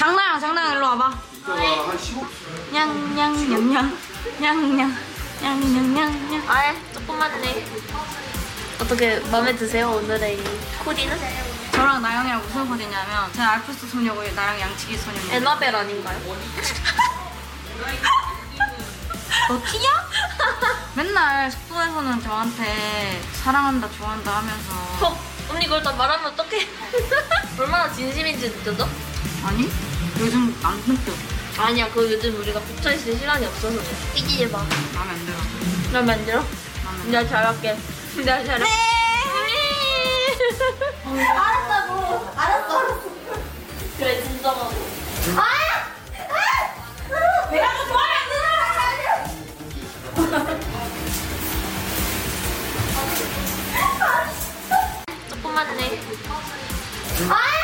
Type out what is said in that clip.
장나영 일로 와봐. 이따가 한 15. 냥냥냥냥 냥냥냥냥. 아예 조금만네. 어떻게 마음에 드세요 오늘의 이 코디는? 저랑 나영이랑 무슨 코디냐면 제가 알프스 소녀고 나랑 양치기 소녀고. 에나벨 아닌가요? 너 티냐? 맨날 숙소에서는 저한테 사랑한다 좋아한다 하면서. 언니 그걸 다 말하면 어떡해? 얼마나 진심인지 느껴져? 아니? 요즘 안 느껴. 아니야 그 요즘 우리가 붙어있을 시간이 없어서 그래. 삐지지 마. 마음에 안 들어. 마음에 안 들어? 마음에 내가 잘할게. 내가 잘할게. 알았다고. 알았어. 그래 진정하고. 내가 더 좋아하면 안 되잖아. 조금만네. 아!